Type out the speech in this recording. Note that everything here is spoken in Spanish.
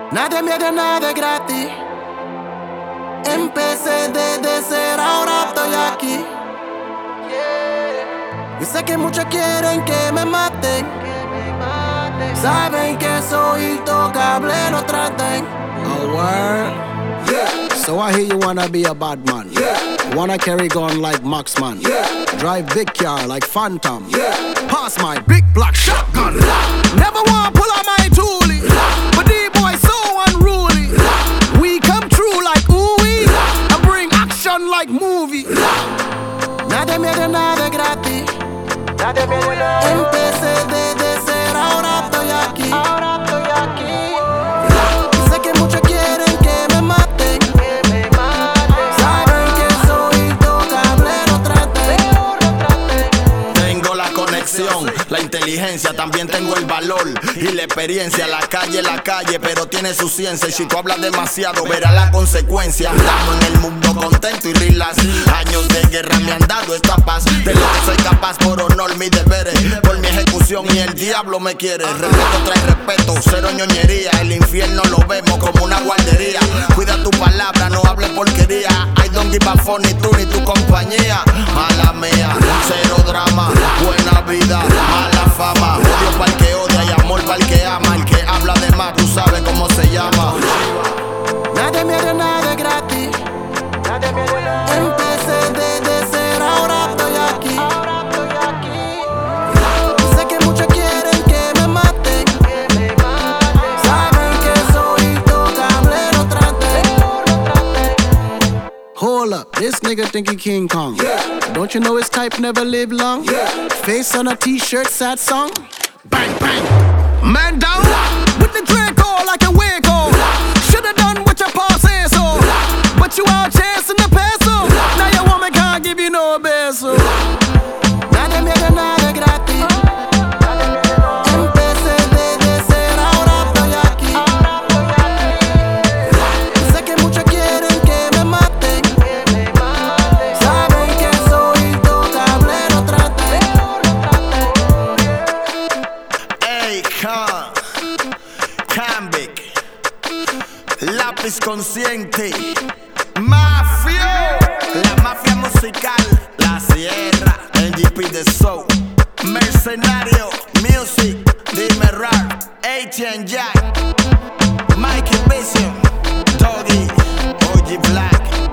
Nadie me dio nada gratis. Empecé desde cero, ahora estoy aquí. Y sé que muchos quieren que me maten. Saben que soy intocable, no traten. Oh, word? Yeah. So I hear you wanna be a bad man. Yeah. Wanna carry gun like Marksman. Yeah. Drive big car like Phantom. Yeah. Pass my big black shotgun. Never wanna pull out my toolie. But these boys so unruly. We come true like ooey. And bring action like movie. Nadie me dio nada gratis. Empecé desde cero, ahora estoy aquí. Y sé que muchos quieren que me maten. Saben que soy intocable, no traten. Tengo la conexión, la inteligencia, también tengo el valor y la experiencia. La calle, pero tiene su ciencia. Y si tú hablas demasiado, verás la consecuencia. Andamos en el mundo contento y relax. Años de guerra me han dado esta paz. De lo que soy capaz por honor, mis deberes, por mi ejecución y el diablo me quiere. Respeto trae respeto, cero ñoñería. El infierno lo vemos como una guardería. Cuida tu palabra, no hables porquería. I don't give a fuck ni tú ni tu compañía. Mala mía, cero drama, buena vida, mala fama. Odio pa'l que odia y amor pa'l que ama. El que habla de más, tú sabes cómo se llama. Nadie me dio nada gratis. Empecé desde cero, ahora estoy aquí. Y sé que muchos quieren que me maten. Saben que soy intocable, no traten. Hold up, this nigga think he King Kong. Yeah. Don't you know his type never live long? Yeah. Face on a t-shirt, sad song. Bang, bang. Man down with the Draco like a Waco. Should've done what your pa said so. But you out chasing the peso. Now your woman can't give you no beso. Nadie me dio nada gratis. Empecé desde cero, ahora estoy aquí. Y sé que muchos quieren que me maten. Saben que soy intocable, no traten. Ey, Cambic, lápiz consciente, mafia, la mafia musical, la sierra, NGP The Soul, Mercenario, Music, Dime Rap, ATN Jack, Mikey Vision, Doggy, OG Black.